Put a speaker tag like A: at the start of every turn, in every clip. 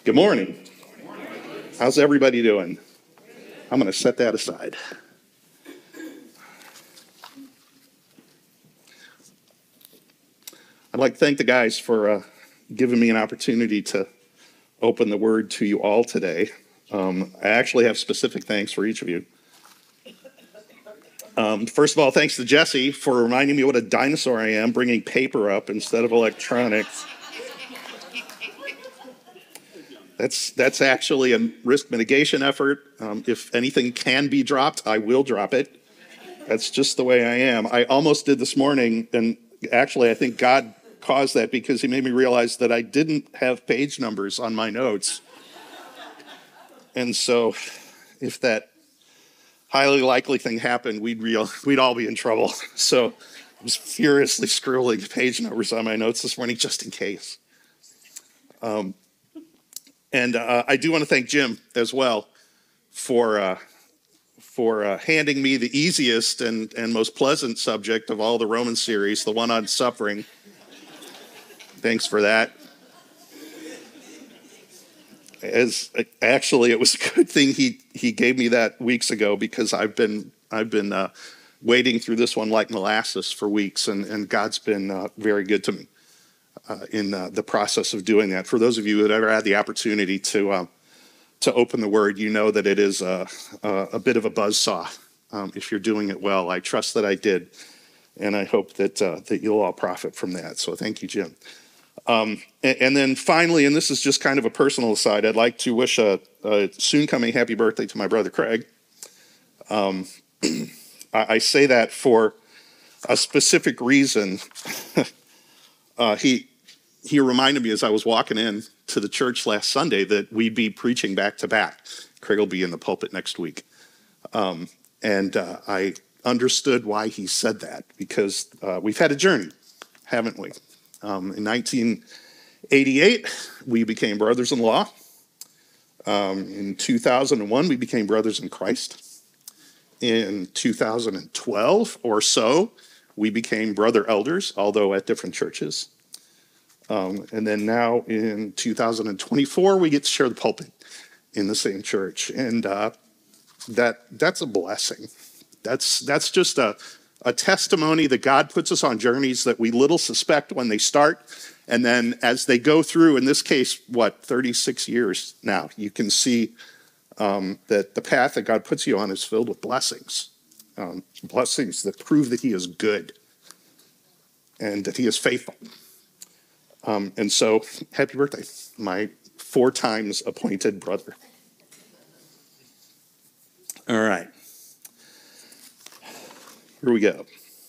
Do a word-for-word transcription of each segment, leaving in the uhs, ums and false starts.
A: Good morning. How's everybody doing? I'm going to set that aside. I'd like to thank the guys for uh, giving me an opportunity to open the word to you all today. Um, I actually have specific thanks for each of you. Um, first of all, thanks to Jesse for reminding me what a dinosaur I am, bringing paper up instead of electronics. That's that's actually a risk mitigation effort. Um, if anything can be dropped, I will drop it. That's just the way I am. I almost did this morning, and actually I think God caused that because he made me realize that I didn't have page numbers on my notes. And so if that highly likely thing happened, we'd real we'd all be in trouble. So I was furiously scribbling page numbers on my notes this morning just in case. Um, and uh, I do want to thank Jim as well for uh, for uh, handing me the easiest and, and most pleasant subject of all the Roman series, the one on suffering. Thanks for that. As actually, it was a good thing he he gave me that weeks ago because I've been I've been uh, wading through this one like molasses for weeks, and, and God's been uh, very good to me uh, in uh, the process of doing that. For those of you who have ever had the opportunity to uh, to open the Word, you know that it is a, a, a bit of a buzzsaw. Um, if you're doing it well, I trust that I did, and I hope that uh, that you'll all profit from that. So thank you, Jim. Um, and, and then finally, and this is just kind of a personal aside, I'd like to wish a, a soon coming happy birthday to my brother Craig. Um, I, I say that for a specific reason. uh, he he reminded me as I was walking in to the church last Sunday that we'd be preaching back to back. Craig will be in the pulpit next week. Um, and uh, I understood why he said that because uh, we've had a journey, haven't we? Um, in nineteen eighty-eight, we became brothers-in-law. Um, in two thousand one, we became brothers in Christ. In two thousand twelve or so, we became brother elders, although at different churches. Um, and then now in two thousand twenty-four, we get to share the pulpit in the same church. And uh, that that's a blessing. That's, that's just a... a testimony that God puts us on journeys that we little suspect when they start. And then as they go through, in this case, what, thirty-six years now, you can see um, that the path that God puts you on is filled with blessings. Um, blessings that prove that he is good and that he is faithful. Um, and so, happy birthday, my four times appointed brother. All right. Here we go.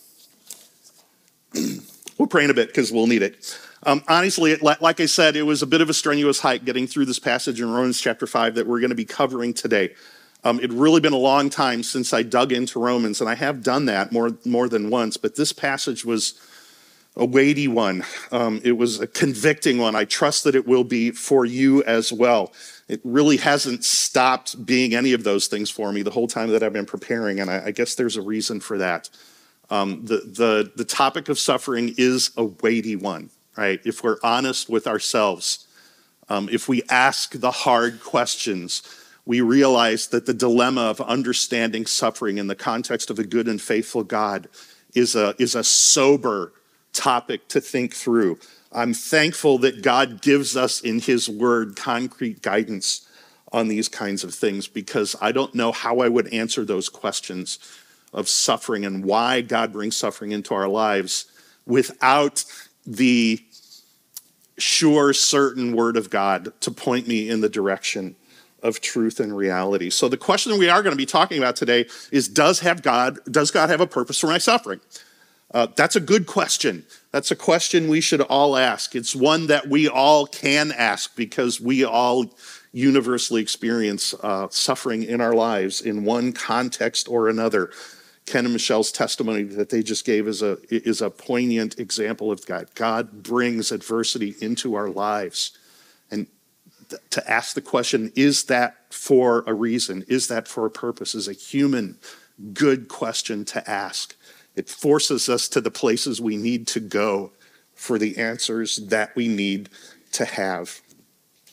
A: We'll pray in a bit because we'll need it. Um, honestly, like I said, it was a bit of a strenuous hike getting through this passage in Romans chapter five that we're going to be covering today. Um, it'd really been a long time since I dug into Romans, and I have done that more, more than once, but this passage was a weighty one. Um, it was a convicting one. I trust that it will be for you as well. It really hasn't stopped being any of those things for me the whole time that I've been preparing, and I, I guess there's a reason for that. Um, the, the, the topic of suffering is a weighty one, right? If we're honest with ourselves, um, if we ask the hard questions, we realize that the dilemma of understanding suffering in the context of a good and faithful God is a, is a sober topic to think through. I'm thankful that God gives us in his word concrete guidance on these kinds of things because I don't know how I would answer those questions of suffering and why God brings suffering into our lives without the sure, certain word of God to point me in the direction of truth and reality. So the question we are going to be talking about today is, does have God, does God have a purpose for my suffering? Uh, that's a good question. That's a question we should all ask. It's one that we all can ask because we all universally experience uh, suffering in our lives in one context or another. Ken and Michelle's testimony that they just gave is a, is a poignant example of God. God brings adversity into our lives. And th- to ask the question, is that for a reason? Is that for a purpose? Is a human good question to ask. It forces us to the places we need to go for the answers that we need to have.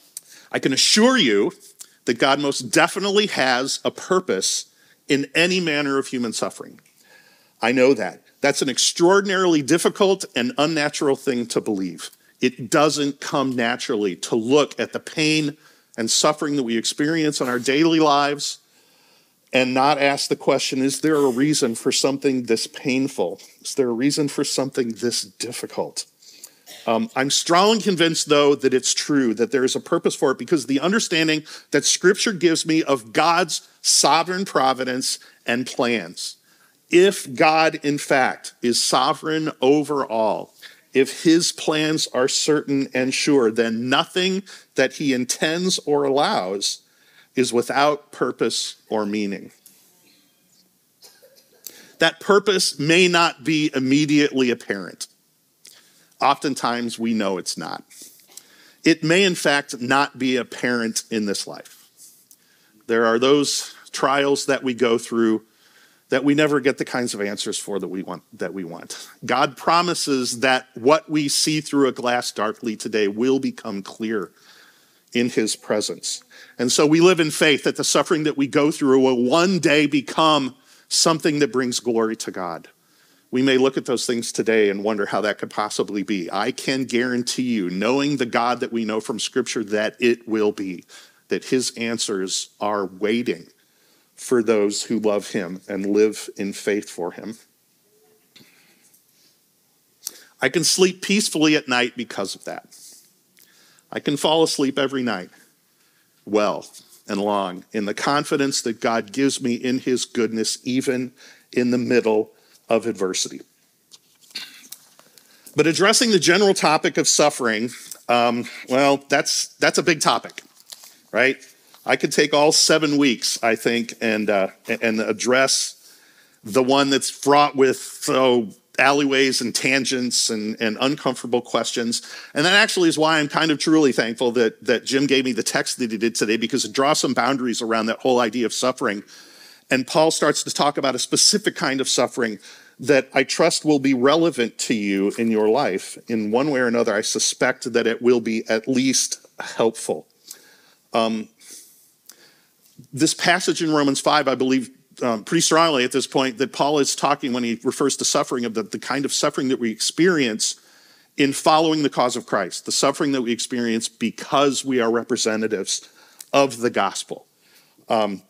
A: I can assure you that God most definitely has a purpose in any manner of human suffering. I know that. That's an extraordinarily difficult and unnatural thing to believe. It doesn't come naturally to look at the pain and suffering that we experience in our daily lives and not ask the question, is there a reason for something this painful? Is there a reason for something this difficult? Um, I'm strongly convinced, though, that it's true, that there is a purpose for it, because the understanding that Scripture gives me of God's sovereign providence and plans. If God, in fact, is sovereign over all, if his plans are certain and sure, then nothing that he intends or allows is without purpose or meaning. That purpose may not be immediately apparent. Oftentimes we know it's not. It may, in fact, not be apparent in this life. There are those trials that we go through that we never get the kinds of answers for that we want. That we want. God promises that what we see through a glass darkly today will become clear in his presence. And so we live in faith that the suffering that we go through will one day become something that brings glory to God. We may look at those things today and wonder how that could possibly be. I can guarantee you, knowing the God that we know from Scripture, that it will be, that his answers are waiting for those who love him and live in faith for him. I can sleep peacefully at night because of that. I can fall asleep every night well and long in the confidence that God gives me in his goodness, even in the middle of adversity. But addressing the general topic of suffering, um, well, that's that's a big topic, right? I could take all seven weeks, I think, and uh, and address the one that's fraught with so alleyways and tangents and, and uncomfortable questions. And that actually is why I'm kind of truly thankful that, that Jim gave me the text that he did today, because it draws some boundaries around that whole idea of suffering. And Paul starts to talk about a specific kind of suffering that I trust will be relevant to you in your life. In one way or another, I suspect that it will be at least helpful. Um, this passage in Romans five, I believe, um, pretty strongly at this point, that Paul is talking, when he refers to suffering, of the, the kind of suffering that we experience in following the cause of Christ, the suffering that we experience because we are representatives of the gospel. Um,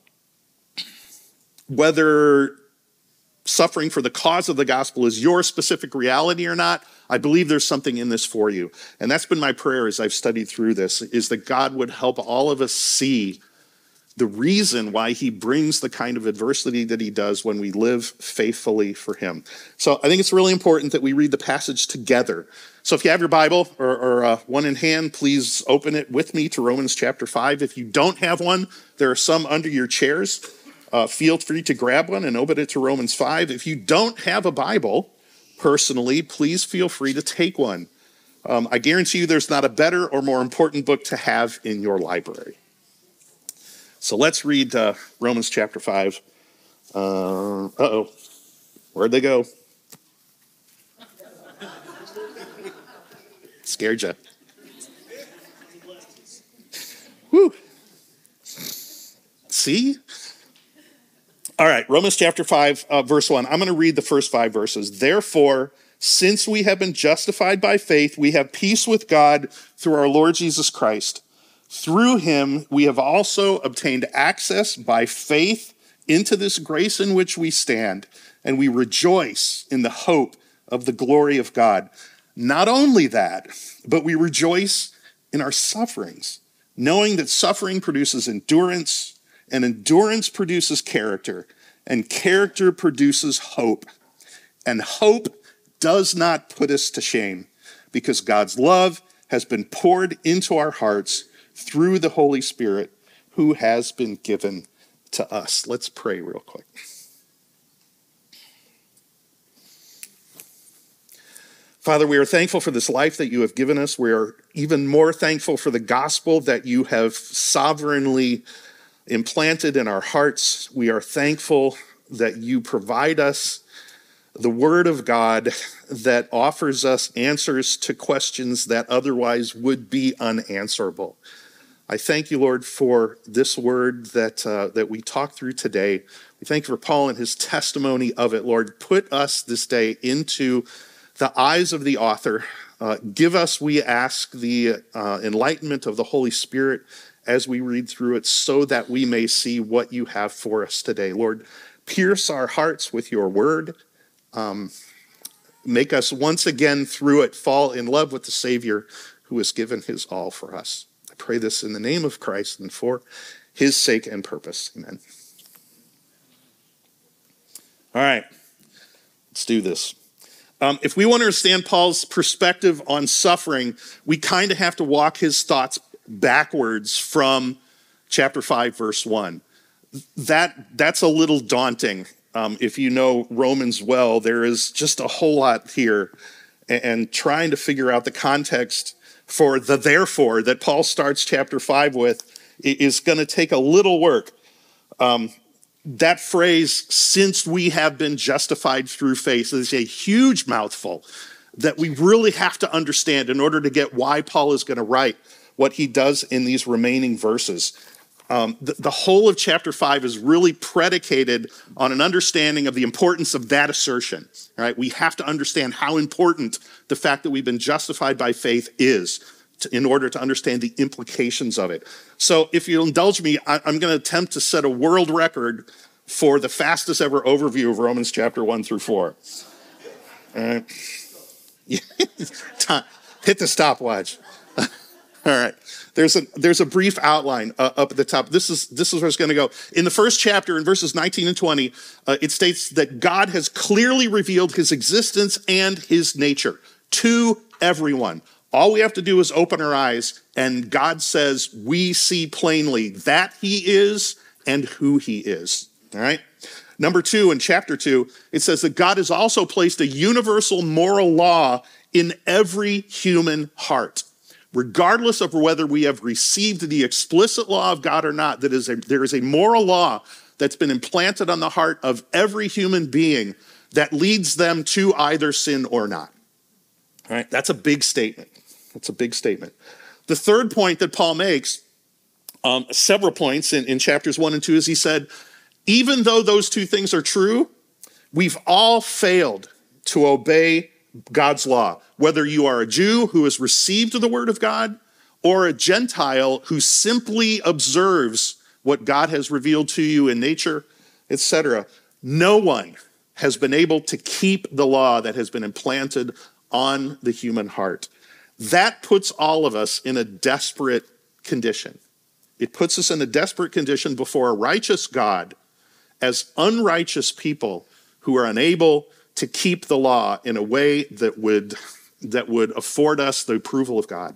A: whether suffering for the cause of the gospel is your specific reality or not, I believe there's something in this for you. And that's been my prayer as I've studied through this, is that God would help all of us see the reason why he brings the kind of adversity that he does when we live faithfully for him. So I think it's really important that we read the passage together. So if you have your Bible or, or uh, one in hand, please open it with me to Romans chapter five. If you don't have one, there are some under your chairs. Uh, feel free to grab one and open it to Romans five. If you don't have a Bible, personally, please feel free to take one. Um, I guarantee you there's not a better or more important book to have in your library. So let's read uh, Romans chapter five. Uh, uh-oh, where'd they go? Scared you. Whew. See? All right, Romans chapter five, uh, verse one. I'm going to read the first five verses. Therefore, since we have been justified by faith, we have peace with God through our Lord Jesus Christ. Through him, we have also obtained access by faith into this grace in which we stand, and we rejoice in the hope of the glory of God. Not only that, but we rejoice in our sufferings, knowing that suffering produces endurance, and endurance produces character, and character produces hope. And hope does not put us to shame, because God's love has been poured into our hearts through the Holy Spirit who has been given to us. Let's pray real quick. Father, we are thankful for this life that you have given us. We are even more thankful for the gospel that you have sovereignly implanted in our hearts. We are thankful that you provide us the word of God that offers us answers to questions that otherwise would be unanswerable. I thank you, Lord, for this word that, uh, that we talked through today. We thank you for Paul and his testimony of it, Lord. Put us this day into the eyes of the author. Uh, give us, we ask, the uh, enlightenment of the Holy Spirit as we read through it so that we may see what you have for us today. Lord, pierce our hearts with your word. Um, make us once again through it fall in love with the Savior who has given his all for us. I pray this in the name of Christ and for his sake and purpose. Amen. All right, let's do this. Um, if we want to understand Paul's perspective on suffering, we kind of have to walk his thoughts backwards from chapter five, verse one. That, that's a little daunting. Um, if you know Romans well, there is just a whole lot here. And, and trying to figure out the context for the therefore that Paul starts chapter five with is going to take a little work. Um, that phrase, since we have been justified through faith, is a huge mouthful that we really have to understand in order to get why Paul is going to write what he does in these remaining verses. Um, the, the whole of chapter five is really predicated on an understanding of the importance of that assertion. Right? We have to understand how important the fact that we've been justified by faith is to, in order to understand the implications of it. So if you'll indulge me, I, I'm going to attempt to set a world record for the fastest ever overview of Romans chapter one through four. All right. Hit the stopwatch. All right. There's a there's a brief outline uh, up at the top. This is this is where it's going to go. In the first chapter, in verses nineteen and twenty, uh, it states that God has clearly revealed his existence and his nature to everyone. All we have to do is open our eyes, and God says we see plainly that he is and who he is. All right? Number two, in chapter two, it says that God has also placed a universal moral law in every human heart. Regardless of whether we have received the explicit law of God or not, that is a, there is a moral law that's been implanted on the heart of every human being that leads them to either sin or not. All right, that's a big statement. That's a big statement. The third point that Paul makes, um, several points in, in chapters one and two, is he said, even though those two things are true, we've all failed to obey God's law, whether you are a Jew who has received the word of God or a Gentile who simply observes what God has revealed to you in nature, et cetera. No one has been able to keep the law that has been implanted on the human heart. That puts all of us in a desperate condition. It puts us in a desperate condition before a righteous God as unrighteous people who are unable to keep the law in a way that would, that would afford us the approval of God.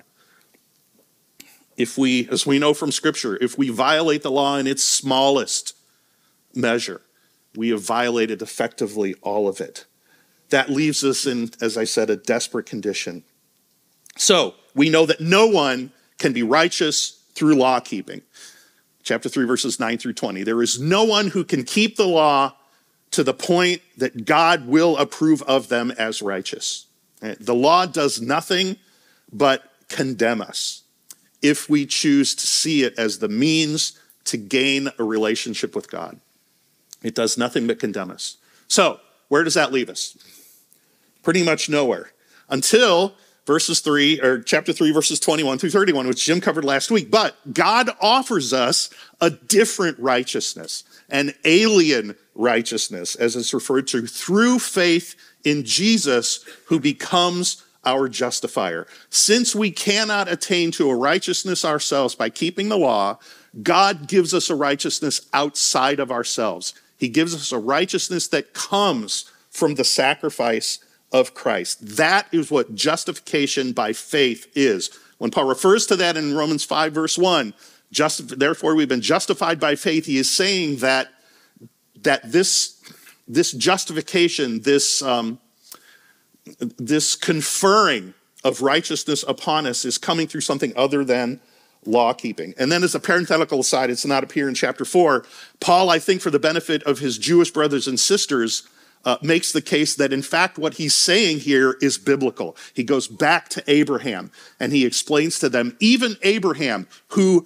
A: If we, as we know from Scripture, if we violate the law in its smallest measure, we have violated effectively all of it. That leaves us in, as I said, a desperate condition. So we know that no one can be righteous through law keeping. Chapter three, verses nine through twenty. There is no one who can keep the law to the point that God will approve of them as righteous. The law does nothing but condemn us if we choose to see it as the means to gain a relationship with God. It does nothing but condemn us. So, where does that leave us? Pretty much nowhere. Until verses three, or chapter three, verses twenty-one through thirty-one, which Jim covered last week. But God offers us a different righteousness, an alien righteousness, as it's referred to, through faith in Jesus, who becomes our justifier. Since we cannot attain to a righteousness ourselves by keeping the law, God gives us a righteousness outside of ourselves. He gives us a righteousness that comes from the sacrifice of Christ. That is what justification by faith is. When Paul refers to that in Romans five, verse one, just, therefore we've been justified by faith, he is saying that, that this, this justification, this, um, this conferring of righteousness upon us is coming through something other than law keeping. And then as a parenthetical aside, it's not appear in chapter four, Paul, I think for the benefit of his Jewish brothers and sisters, uh, makes the case that in fact what he's saying here is biblical. He goes back to Abraham and he explains to them, even Abraham, who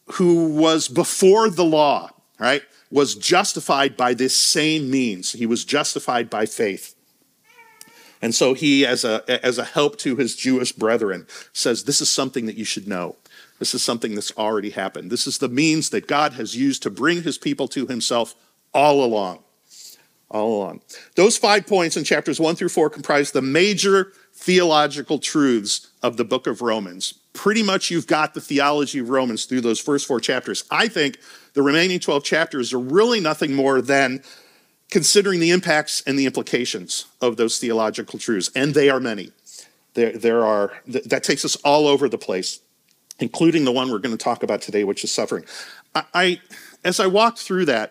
A: who was before the law, right, was justified by this same means. He was justified by faith. And so he, as a, as a help to his Jewish brethren, says, this is something that you should know. This is something that's already happened. This is the means that God has used to bring his people to himself all along. All along. Those five points in chapters one through four comprise the major theological truths of the book of Romans. Pretty much you've got the theology of Romans through those first four chapters. I think the remaining twelve chapters are really nothing more than considering the impacts and the implications of those theological truths. And they are many. There, there are, that takes us all over the place, including the one we're going to talk about today, which is suffering. I, I as I walked through that,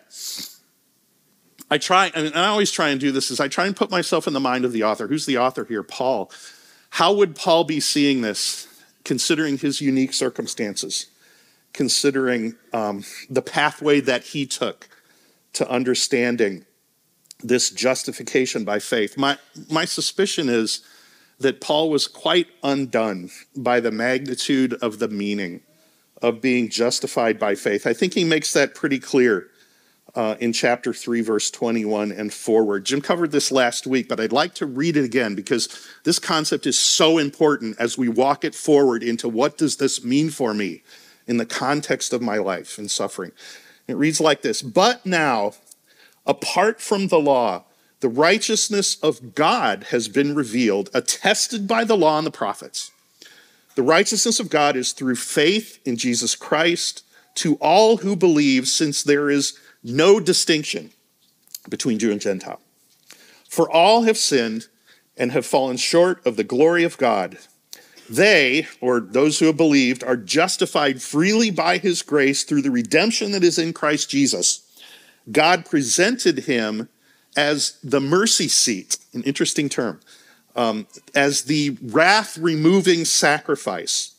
A: I try, and I always try and do this, is I try and put myself in the mind of the author. Who's the author here? Paul. How would Paul be seeing this, considering his unique circumstances, considering um, the pathway that he took to understanding this justification by faith? My, my suspicion is that Paul was quite undone by the magnitude of the meaning of being justified by faith. I think he makes that pretty clear uh, in chapter three, verse twenty-one and forward. Jim covered this last week, but I'd like to read it again because this concept is so important as we walk it forward into what does this mean for me in the context of my life and suffering. It reads like this: but now, apart from the law, the righteousness of God has been revealed, attested by the law and the prophets. The righteousness of God is through faith in Jesus Christ to all who believe, since there is no distinction between Jew and Gentile. For all have sinned and have fallen short of the glory of God. They, or those who have believed, are justified freely by his grace through the redemption that is in Christ Jesus. God presented him as the mercy seat, an interesting term, um, as the wrath-removing sacrifice,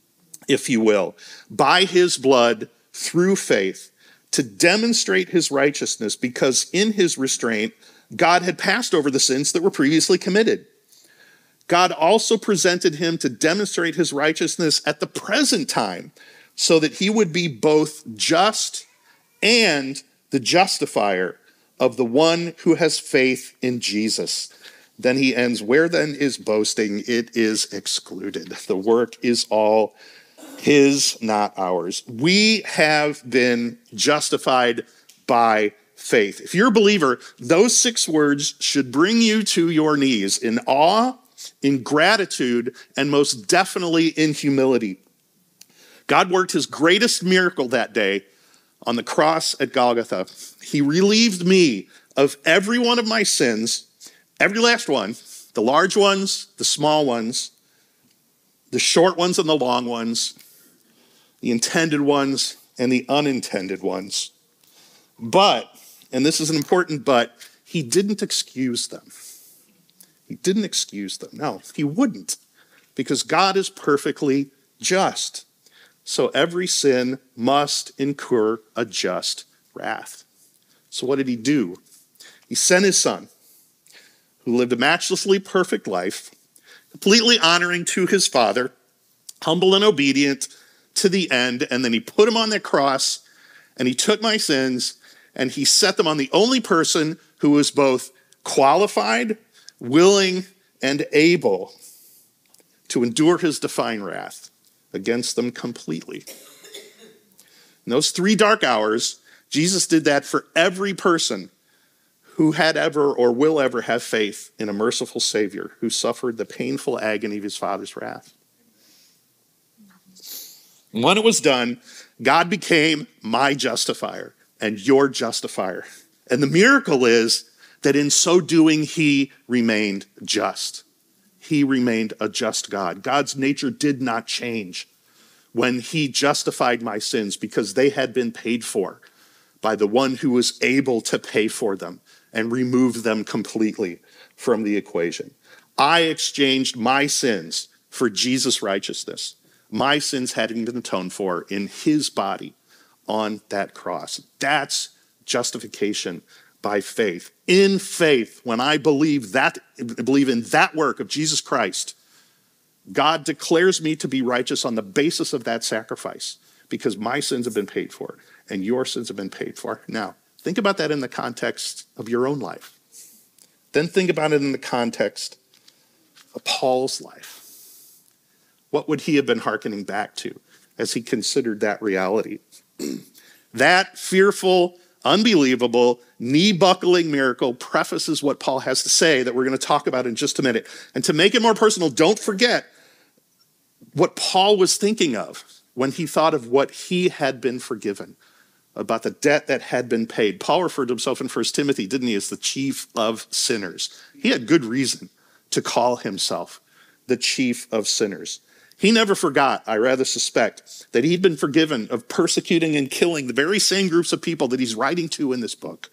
A: if you will, by his blood through faith to demonstrate his righteousness, because in his restraint, God had passed over the sins that were previously committed. God also presented him to demonstrate his righteousness at the present time, so that he would be both just and the justifier of the one who has faith in Jesus. Then he ends, where then is boasting? It is excluded. The work is all his, not ours. We have been justified by faith. If you're a believer, those six words should bring you to your knees in awe, in gratitude, and most definitely in humility. God worked his greatest miracle that day on the cross at Golgotha. He relieved me of every one of my sins, every last one, the large ones, the small ones, the short ones and the long ones, the intended ones and the unintended ones. But, and this is an important but, he didn't excuse them. He didn't excuse them. No, he wouldn't, because God is perfectly just. So every sin must incur a just wrath. So what did he do? He sent his son, who lived a matchlessly perfect life, completely honoring to his Father, humble and obedient to the end, and then he put him on the cross, and he took my sins, and he set them on the only person who was both qualified, willing, and able to endure his divine wrath against them completely. In those three dark hours, Jesus did that for every person who had ever or will ever have faith in a merciful Savior who suffered the painful agony of his Father's wrath. When it was done, God became my justifier and your justifier. And the miracle is that in so doing, he remained just. He remained a just God. God's nature did not change when he justified my sins, because they had been paid for by the one who was able to pay for them and remove them completely from the equation. I exchanged my sins for Jesus' righteousness. My sins having been atoned for in his body on that cross. That's justification by faith. In faith, when I believe that, believe in that work of Jesus Christ, God declares me to be righteous on the basis of that sacrifice, because my sins have been paid for and your sins have been paid for. Now, think about that in the context of your own life. Then think about it in the context of Paul's life. What would he have been hearkening back to as he considered that reality? That fearful, unbelievable, knee-buckling miracle prefaces what Paul has to say that we're going to talk about in just a minute. And to make it more personal, don't forget what Paul was thinking of when he thought of what he had been forgiven, about the debt that had been paid. Paul referred to himself in First Timothy, didn't he, as the chief of sinners. He had good reason to call himself the chief of sinners. He never forgot, I rather suspect, that he'd been forgiven of persecuting and killing the very same groups of people that he's writing to in this book.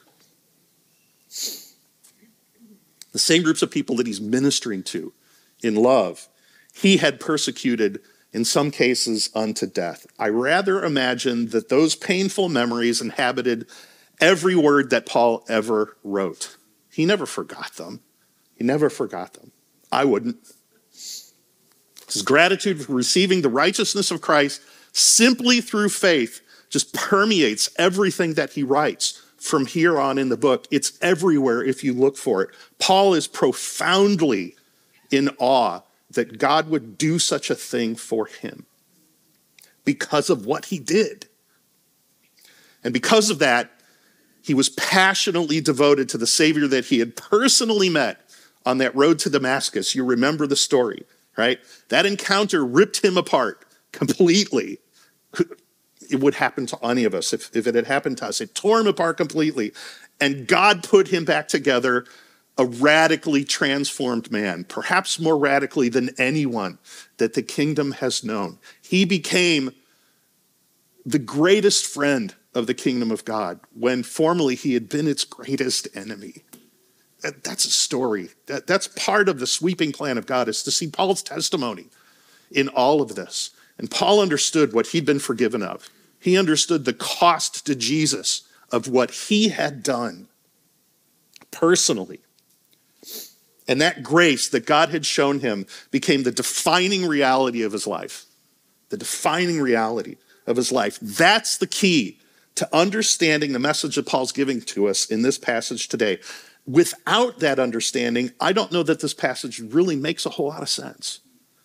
A: The same groups of people that he's ministering to in love. He had persecuted, in some cases, unto death. I rather imagine that those painful memories inhabited every word that Paul ever wrote. He never forgot them. He never forgot them. I wouldn't. His gratitude for receiving the righteousness of Christ simply through faith just permeates everything that he writes from here on in the book. It's everywhere if you look for it. Paul is profoundly in awe that God would do such a thing for him because of what he did. And because of that, he was passionately devoted to the Savior that he had personally met on that road to Damascus. You remember the story, right? That encounter ripped him apart completely. It would happen to any of us if, if it had happened to us. It tore him apart completely. And God put him back together, a radically transformed man, perhaps more radically than anyone that the kingdom has known. He became the greatest friend of the kingdom of God when formerly he had been its greatest enemy. That, that's a story. That, that's part of the sweeping plan of God, is to see Paul's testimony in all of this. And Paul understood what he'd been forgiven of. He understood the cost to Jesus of what he had done personally. And that grace that God had shown him became the defining reality of his life. The defining reality of his life. That's the key to understanding the message that Paul's giving to us in this passage today. Without that understanding, I don't know that this passage really makes a whole lot of sense.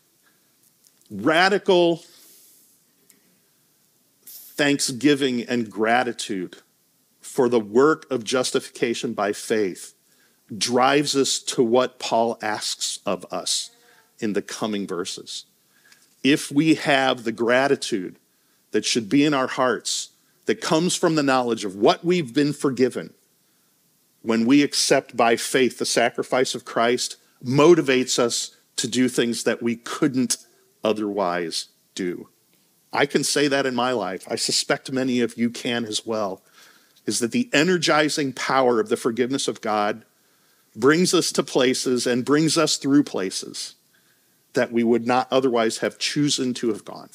A: Radical thanksgiving and gratitude for the work of justification by faith drives us to what Paul asks of us in the coming verses. If we have the gratitude that should be in our hearts, that comes from the knowledge of what we've been forgiven, when we accept by faith the sacrifice of Christ, motivates us to do things that we couldn't otherwise do. I can say that in my life. I suspect many of you can as well, is that the energizing power of the forgiveness of God brings us to places and brings us through places that we would not otherwise have chosen to have gone.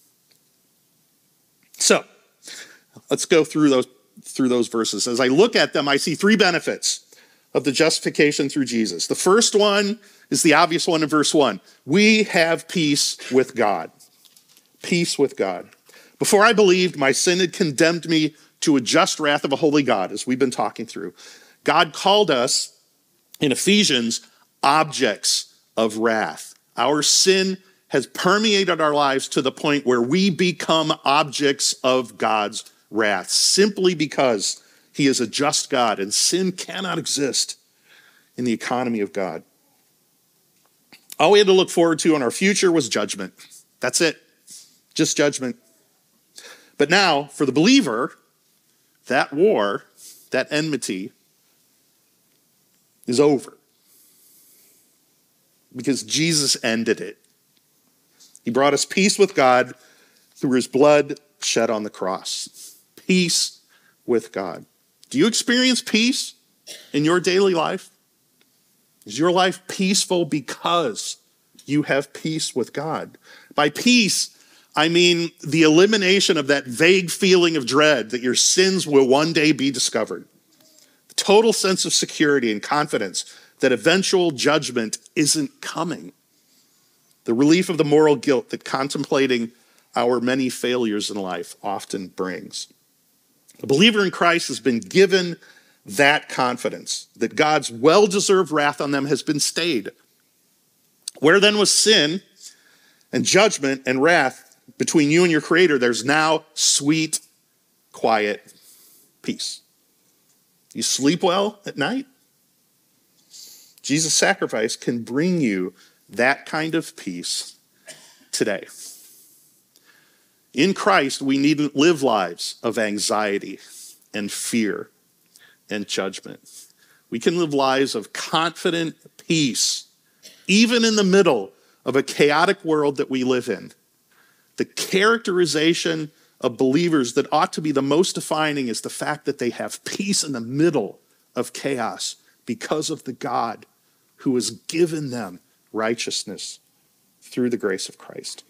A: So, let's go through those, through those verses. As I look at them, I see three benefits of the justification through Jesus. The first one is the obvious one in verse one. We have peace with God. Peace with God. Before I believed, my sin had condemned me to a just wrath of a holy God, as we've been talking through. God called us in Ephesians objects of wrath. Our sin has permeated our lives to the point where we become objects of God's wrath, simply because he is a just God and sin cannot exist in the economy of God. All we had to look forward to in our future was judgment. That's it. Just judgment. But now, for the believer, that war, that enmity, is over. Because Jesus ended it. He brought us peace with God through his blood shed on the cross. Peace with God. Do you experience peace in your daily life? Is your life peaceful because you have peace with God? By peace, I mean the elimination of that vague feeling of dread that your sins will one day be discovered. The total sense of security and confidence that eventual judgment isn't coming. The relief of the moral guilt that contemplating our many failures in life often brings. A believer in Christ has been given that confidence that God's well-deserved wrath on them has been stayed. Where then was sin and judgment and wrath between you and your Creator, there's now sweet, quiet peace. You sleep well at night? Jesus' sacrifice can bring you that kind of peace today. In Christ, we needn't live lives of anxiety and fear and judgment. We can live lives of confident peace, even in the middle of a chaotic world that we live in. The characterization of believers that ought to be the most defining is the fact that they have peace in the middle of chaos because of the God who has given them righteousness through the grace of Christ.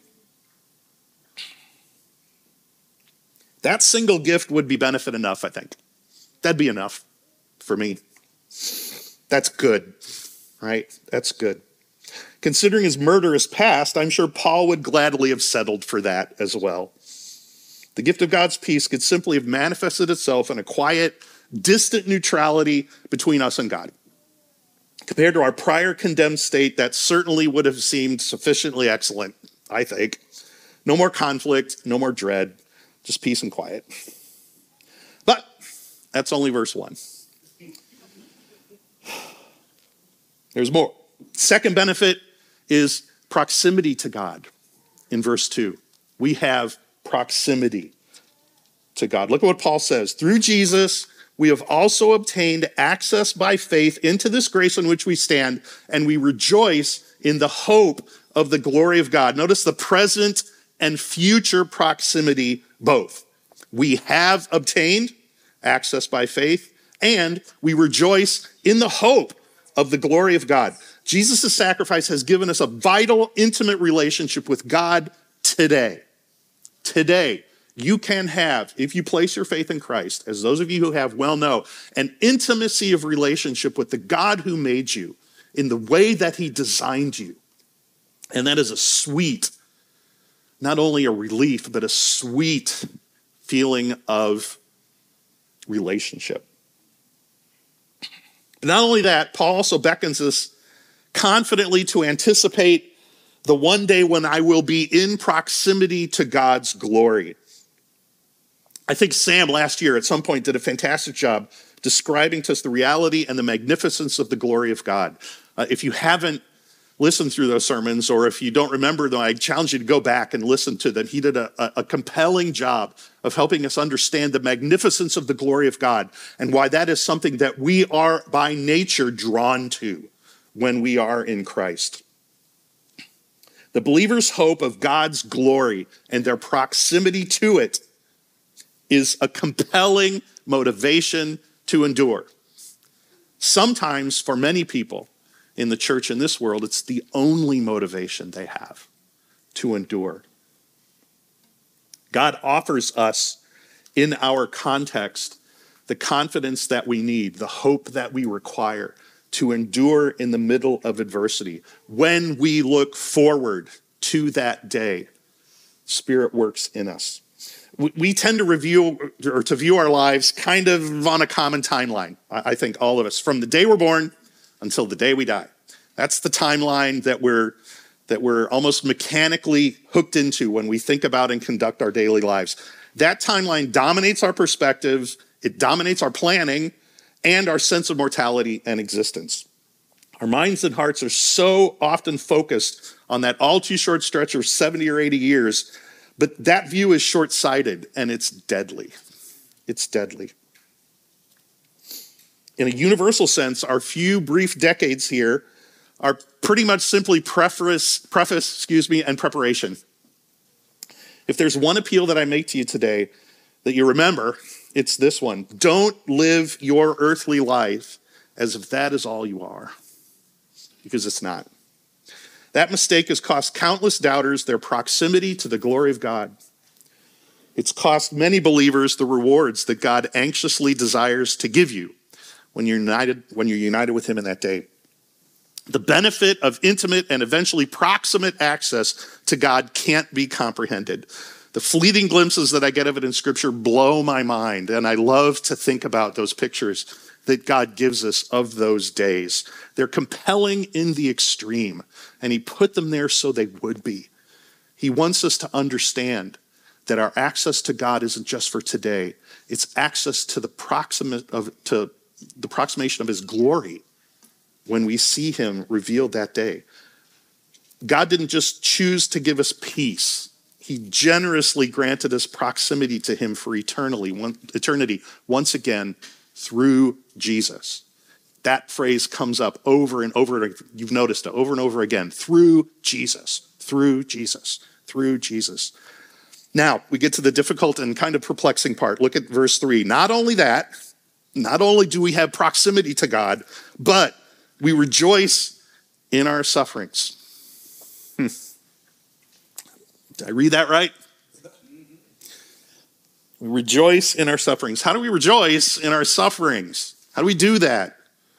A: That single gift would be benefit enough, I think. That'd be enough for me. That's good, right? That's good. Considering his murderous past, I'm sure Paul would gladly have settled for that as well. The gift of God's peace could simply have manifested itself in a quiet, distant neutrality between us and God. Compared to our prior condemned state, that certainly would have seemed sufficiently excellent, I think. No more conflict, no more dread, just peace and quiet. But that's only verse one. There's more. Second benefit is proximity to God. In verse two, we have proximity to God. Look at what Paul says. Through Jesus, we have also obtained access by faith into this grace in which we stand, and we rejoice in the hope of the glory of God. Notice the present and future proximity both. We have obtained access by faith, and we rejoice in the hope of the glory of God. Jesus' sacrifice has given us a vital, intimate relationship with God today. Today, you can have, if you place your faith in Christ, as those of you who have well know, an intimacy of relationship with the God who made you in the way that he designed you. And that is a sweet, not only a relief, but a sweet feeling of relationship. But not only that, Paul also beckons us confidently to anticipate the one day when I will be in proximity to God's glory. I think Sam last year at some point did a fantastic job describing to us the reality and the magnificence of the glory of God. Uh, if you haven't listened through those sermons, or if you don't remember them, I challenge you to go back and listen to them. He did a, a compelling job of helping us understand the magnificence of the glory of God and why that is something that we are by nature drawn to when we are in Christ. The believer's hope of God's glory and their proximity to it is a compelling motivation to endure. Sometimes, for many people in the church in this world, it's the only motivation they have to endure. God offers us, in our context, the confidence that we need, the hope that we require to endure in the middle of adversity. When we look forward to that day, Spirit works in us. We tend to review or to view our lives kind of on a common timeline, I think all of us, from the day we're born until the day we die. That's the timeline that we're that we're almost mechanically hooked into when we think about and conduct our daily lives. That timeline dominates our perspectives, it dominates our planning, and our sense of mortality and existence. Our minds and hearts are so often focused on that all too short stretch of seventy or eighty years, but that view is short-sighted and it's deadly. It's deadly. In a universal sense, our few brief decades here are pretty much simply preface, preface, excuse me, and preparation. If there's one appeal that I make to you today that you remember, it's this one. Don't live your earthly life as if that is all you are, because it's not. That mistake has cost countless doubters their proximity to the glory of God. It's cost many believers the rewards that God anxiously desires to give you when you're united, when you're united with him in that day. The benefit of intimate and eventually proximate access to God can't be comprehended. The fleeting glimpses that I get of it in Scripture blow my mind, and I love to think about those pictures that God gives us of those days. They're compelling in the extreme, and he put them there so they would be. He wants us to understand that our access to God isn't just for today. It's access to the proximate of to the proximation of his glory when we see him revealed that day. God didn't just choose to give us peace. He generously granted us proximity to him for eternally, one, eternity, once again, through Jesus. That phrase comes up over and over. You've noticed it over and over again. Through Jesus, through Jesus, through Jesus. Now, we get to the difficult and kind of perplexing part. Look at verse three. Not only that, not only do we have proximity to God, but we rejoice in our sufferings. Hmm. Did I read that right? We rejoice in our sufferings. How do we rejoice in our sufferings? How do we do that?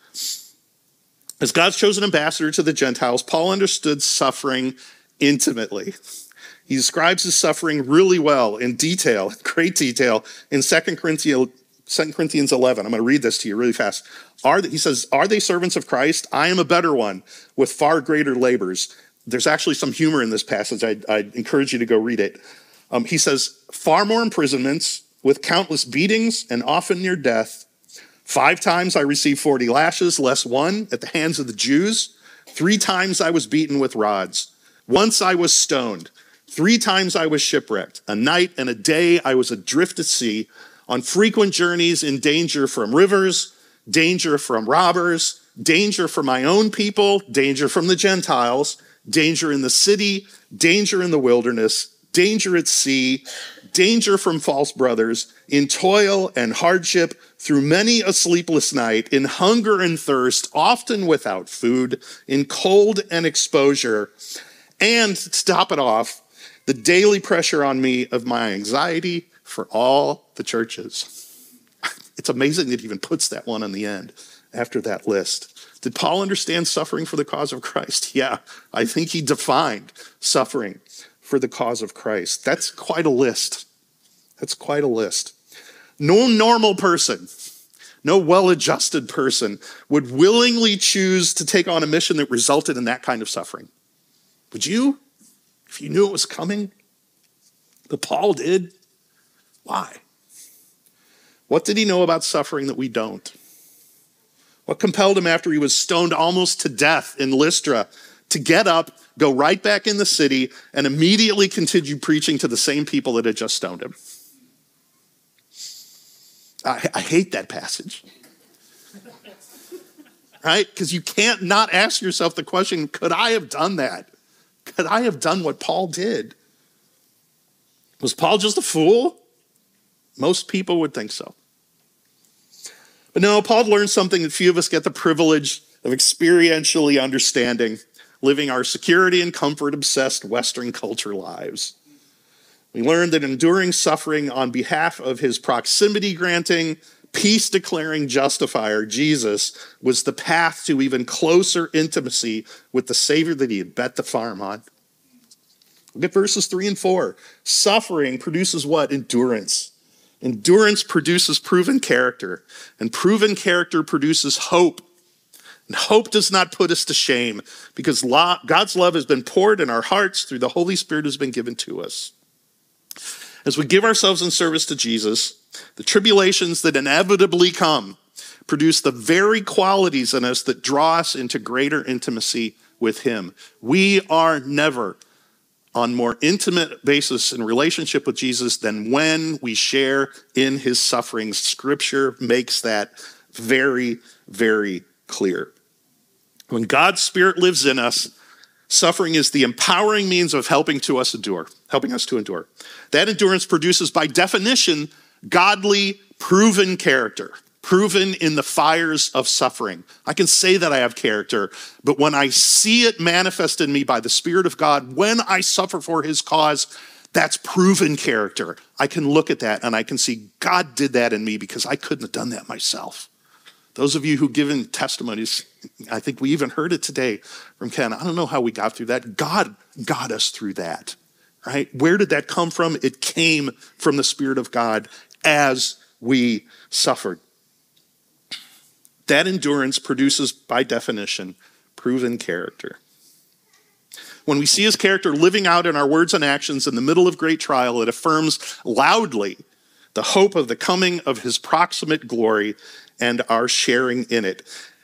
A: As God's chosen ambassador to the Gentiles, Paul understood suffering intimately. He describes his suffering really well, in detail, great detail, in Second Corinthians eleven. I'm going to read this to you really fast. Are, he says, are they servants of Christ? I am a better one with far greater labors. There's actually some humor in this passage. I, I encourage you to go read it. Um, he says, far more imprisonments with countless beatings and often near death. Five times I received forty lashes, less one, at the hands of the Jews. Three times I was beaten with rods. Once I was stoned. Three times I was shipwrecked. A night and a day I was adrift at sea, on frequent journeys in danger from rivers, danger from robbers, danger from my own people, danger from the Gentiles, danger in the city, danger in the wilderness, danger at sea, danger from false brothers, in toil and hardship, through many a sleepless night, in hunger and thirst, often without food, in cold and exposure, and, to top it off, the daily pressure on me of my anxiety for all the churches. It's amazing that he even puts that one on the end after that list. Did Paul understand suffering for the cause of Christ? Yeah, I think he defined suffering for the cause of Christ. That's quite a list. That's quite a list. No normal person, no well-adjusted person would willingly choose to take on a mission that resulted in that kind of suffering. Would you? If you knew it was coming? But Paul did. Why? What did he know about suffering that we don't? What compelled him after he was stoned almost to death in Lystra to get up, go right back in the city, and immediately continue preaching to the same people that had just stoned him? I, I hate that passage. Right? Because you can't not ask yourself the question, could I have done that? Could I have done what Paul did? Was Paul just a fool? Most people would think so. But no, Paul learned something that few of us get the privilege of experientially understanding, living our security and comfort-obsessed Western culture lives. We learned that enduring suffering on behalf of his proximity-granting, peace-declaring justifier, Jesus, was the path to even closer intimacy with the Savior that he had bet the farm on. Look at verses three and four. Suffering produces what? Endurance. Endurance produces proven character, and proven character produces hope. And hope does not put us to shame, because God's love has been poured in our hearts through the Holy Spirit who's been given to us. As we give ourselves in service to Jesus, the tribulations that inevitably come produce the very qualities in us that draw us into greater intimacy with him. We are never on more intimate basis in relationship with Jesus than when we share in his sufferings. Scripture makes that very, very clear. When God's Spirit lives in us, suffering is the empowering means of helping to us endure, helping us to endure. That endurance produces, by definition, godly, proven character, proven in the fires of suffering. I can say that I have character, but when I see it manifest in me by the Spirit of God, when I suffer for his cause, that's proven character. I can look at that and I can see God did that in me because I couldn't have done that myself. Those of you who've given testimonies, I think we even heard it today from Ken. I don't know how we got through that. God got us through that, right? Where did that come from? It came from the Spirit of God as we suffered. That endurance produces, by definition, proven character. When we see his character living out in our words and actions in the middle of great trial, it affirms loudly the hope of the coming of his proximate glory and our sharing in it.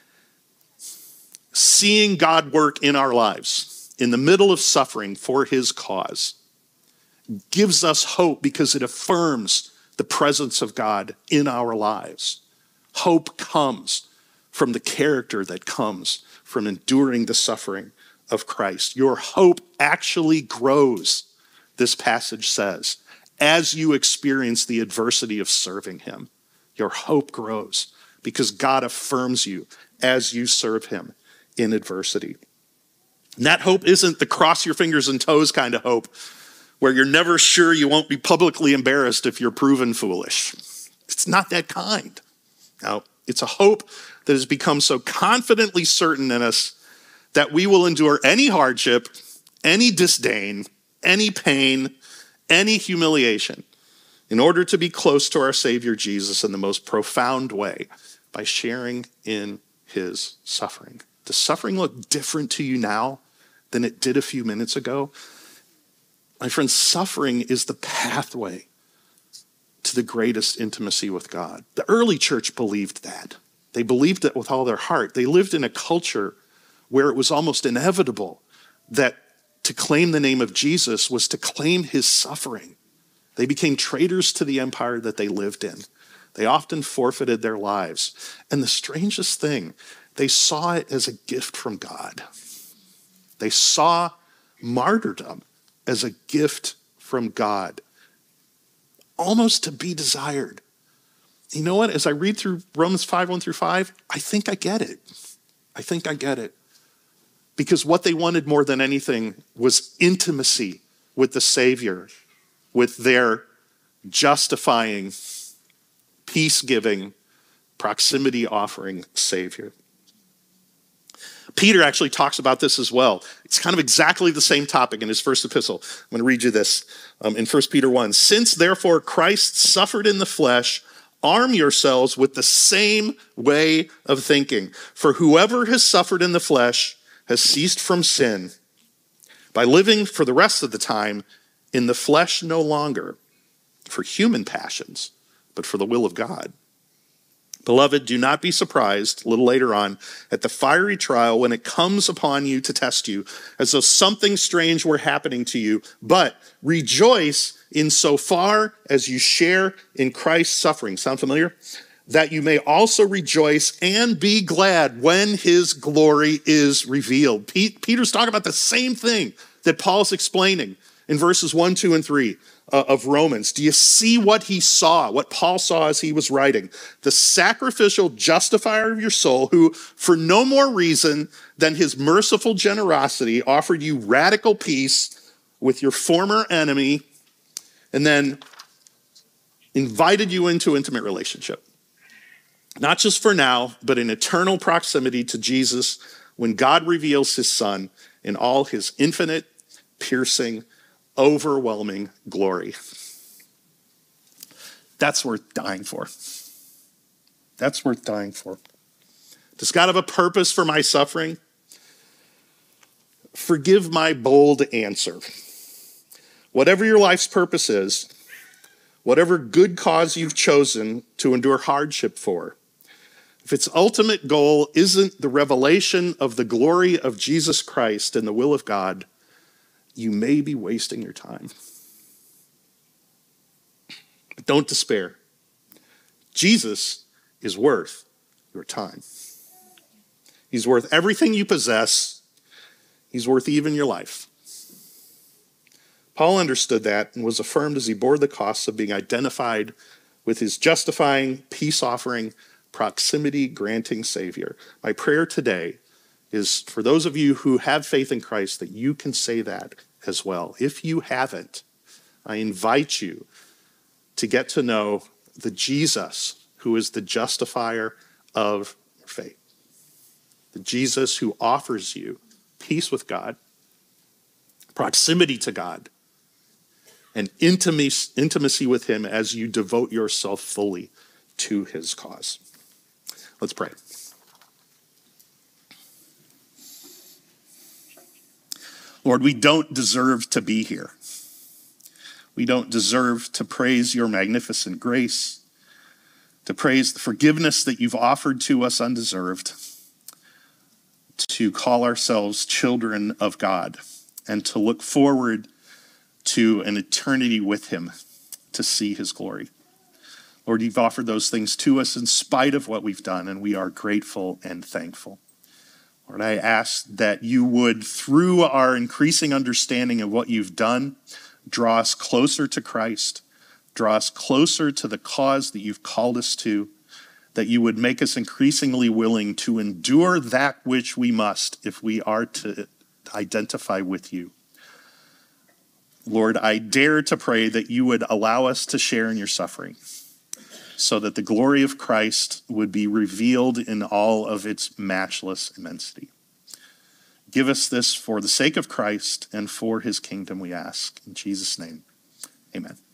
A: Seeing God work in our lives in the middle of suffering for his cause gives us hope because it affirms the presence of God in our lives. Hope comes from the character that comes from enduring the suffering of Christ. Your hope actually grows, this passage says, as you experience the adversity of serving him. Your hope grows because God affirms you as you serve him in adversity. And that hope isn't the cross your fingers and toes kind of hope where you're never sure you won't be publicly embarrassed if you're proven foolish. It's not that kind. Now, it's a hope that has become so confidently certain in us that we will endure any hardship, any disdain, any pain, any humiliation in order to be close to our Savior Jesus in the most profound way by sharing in his suffering. Does suffering look different to you now than it did a few minutes ago? My friends, suffering is the pathway to the greatest intimacy with God. The early church believed that. They believed it with all their heart. They lived in a culture where it was almost inevitable that to claim the name of Jesus was to claim his suffering. They became traitors to the empire that they lived in. They often forfeited their lives. And the strangest thing, they saw it as a gift from God. They saw martyrdom as a gift from God, almost to be desired. You know what? As I read through Romans five, one through five, I think I get it. I think I get it. Because what they wanted more than anything was intimacy with the Savior, with their justifying, peace-giving, proximity-offering Savior. Peter actually talks about this as well. It's kind of exactly the same topic in his first epistle. I'm going to read you this um, in First Peter one. Since therefore Christ suffered in the flesh, arm yourselves with the same way of thinking. For whoever has suffered in the flesh has ceased from sin by living for the rest of the time in the flesh no longer for human passions, but for the will of God. Beloved, do not be surprised a little later on at the fiery trial when it comes upon you to test you, as though something strange were happening to you, but rejoice insofar as you share in Christ's suffering. Sound familiar? That you may also rejoice and be glad when his glory is revealed. Pete, Peter's talking about the same thing that Paul's explaining in verses one, two, and three uh, of Romans. Do you see what he saw, what Paul saw as he was writing? The sacrificial justifier of your soul, who for no more reason than his merciful generosity offered you radical peace with your former enemy and then invited you into intimate relationship. Not just for now, but in eternal proximity to Jesus when God reveals his Son in all his infinite, piercing, overwhelming glory. That's worth dying for. That's worth dying for. Does God have a purpose for my suffering? Forgive my bold answer. Whatever your life's purpose is, whatever good cause you've chosen to endure hardship for, if its ultimate goal isn't the revelation of the glory of Jesus Christ and the will of God, you may be wasting your time. But don't despair. Jesus is worth your time. He's worth everything you possess. He's worth even your life. Paul understood that and was affirmed as he bore the costs of being identified with his justifying, peace-offering, proximity-granting Savior. My prayer today is for those of you who have faith in Christ that you can say that as well. If you haven't, I invite you to get to know the Jesus who is the justifier of your faith. The Jesus who offers you peace with God, proximity to God, and intimacy, intimacy with him as you devote yourself fully to his cause. Let's pray. Lord, we don't deserve to be here. We don't deserve to praise your magnificent grace, to praise the forgiveness that you've offered to us undeserved, to call ourselves children of God, and to look forward to an eternity with him to see his glory. Lord, you've offered those things to us in spite of what we've done, and we are grateful and thankful. Lord, I ask that you would, through our increasing understanding of what you've done, draw us closer to Christ, draw us closer to the cause that you've called us to, that you would make us increasingly willing to endure that which we must if we are to identify with you. Lord, I dare to pray that you would allow us to share in your suffering so that the glory of Christ would be revealed in all of its matchless immensity. Give us this for the sake of Christ and for his kingdom, we ask. In Jesus' name, amen.